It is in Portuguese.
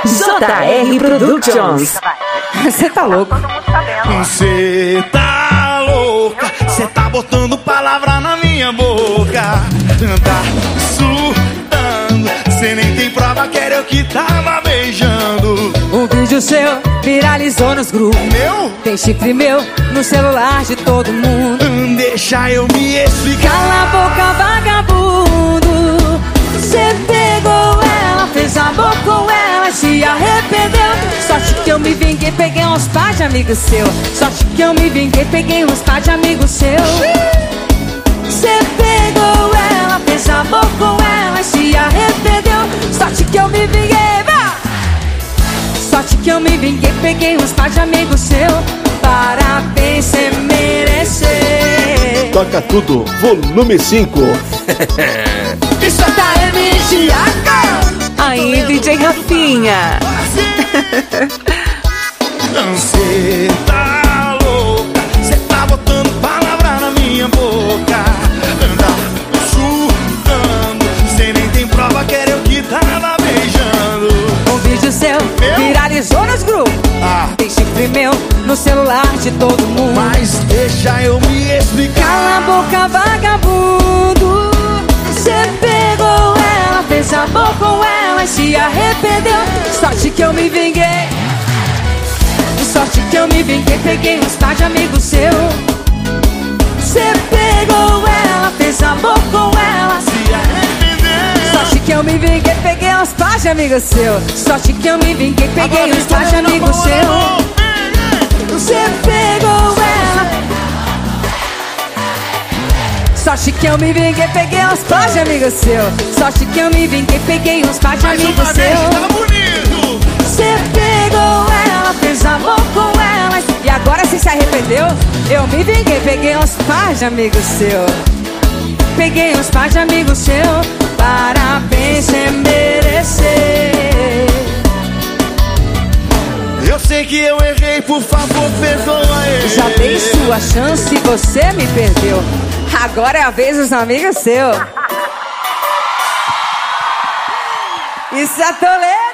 JR Productions. Você tá louco? Você tá louca, você tá botando palavra na minha boca. Tá surtando, você nem tem prova que era eu que tava beijando. Um vídeo seu viralizou nos grupos. Meu? Tem chifre meu no celular de todo mundo. Deixa eu me explicar. Cala a boca, vagabundo. Você pegou ela, fez amor com ela, se arrependeu. Sorte que eu me vinguei, peguei uns par de amigo seu. Sorte que eu me vinguei, peguei uns par de amigo seu. Você pegou ela, fez amor com ela, se arrependeu. Sorte que eu me vinguei, vá! Sorte que eu me vinguei, peguei uns par de amigo seu. Parabéns, cê merecer. Toca tudo, volume 5. Isso tá MGA. Aí, DJ Rafinha. Você tá louca, você tá botando palavra na minha boca. Anda surtando, você nem tem prova que era eu que tava beijando. Um vídeo seu viralizou nos grupos. Tem chifre meu no celular de todo mundo. Mas deixa eu me explicar. Cala a boca, vagabundo. Você pegou ela, fez amor com ela e se arrependeu. Sorte que eu me vinguei. Sorte que eu me vinguei, peguei uns par de amigo seu. Você pegou ela, fez amor com ela, Se arrependeu. sorte que eu me vinguei, peguei uns par de amigo seu. Sorte que eu me vinguei, peguei uns par de amigo seu. Você pegou ela. Sorte que eu me vinguei, peguei uns par de amigo seu. Sorte que eu me vinguei, peguei uns par de Mais amigo uma vez, seu. tá bonito. Você pegou ela, fez amor com ela e agora você se arrependeu? Eu me vinguei, peguei uns par de amigo seu. Peguei uns par de amigo seu. Parabéns, cê merecer. Eu sei que eu errei, por favor, perdoa ele. Já dei sua chance e você me perdeu. Agora é a vez dos amigos seus. Isso é Toledo.